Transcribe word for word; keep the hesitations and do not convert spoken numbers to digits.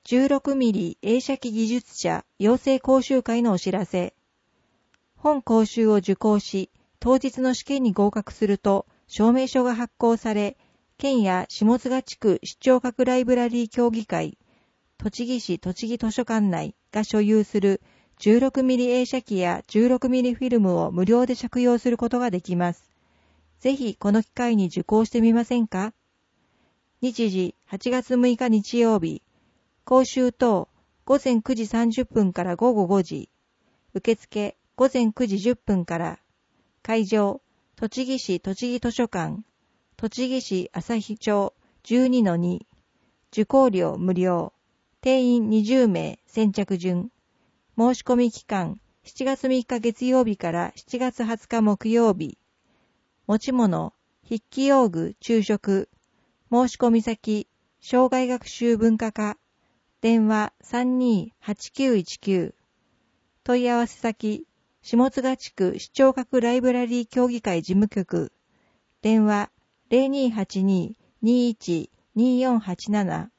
じゅうろくミリ 映写機技術者養成講習会のお知らせ。本講習を受講し、当日の試験に合格すると、証明書が発行され、県や下津賀地区視聴覚ライブラリー協議会、栃木市栃木図書館内が所有する じゅうろくミリ 映写機や じゅうろくミリ フィルムを無料で借用することができます。ぜひこの機会に受講してみませんか？日時はちがつむいか日曜日、講習等ごぜんくじさんじゅっぷんからごごごじ、受付ごぜんくじじゅっぷんから、会場栃木市栃木図書館、栃木市旭町 じゅうにのに、受講料無料、定員にじゅうめい先着順、申し込み期間しちがつみっか月曜日からしちがつはつか木曜日、持ち物、筆記用具、昼食、申し込み先、生涯学習文化課、電話 さんにーはちきゅういちきゅう、問い合わせ先、下津賀地区視聴覚ライブラリー協議会事務局、電話 ゼロにーはちにー にーいち にーよんはちなな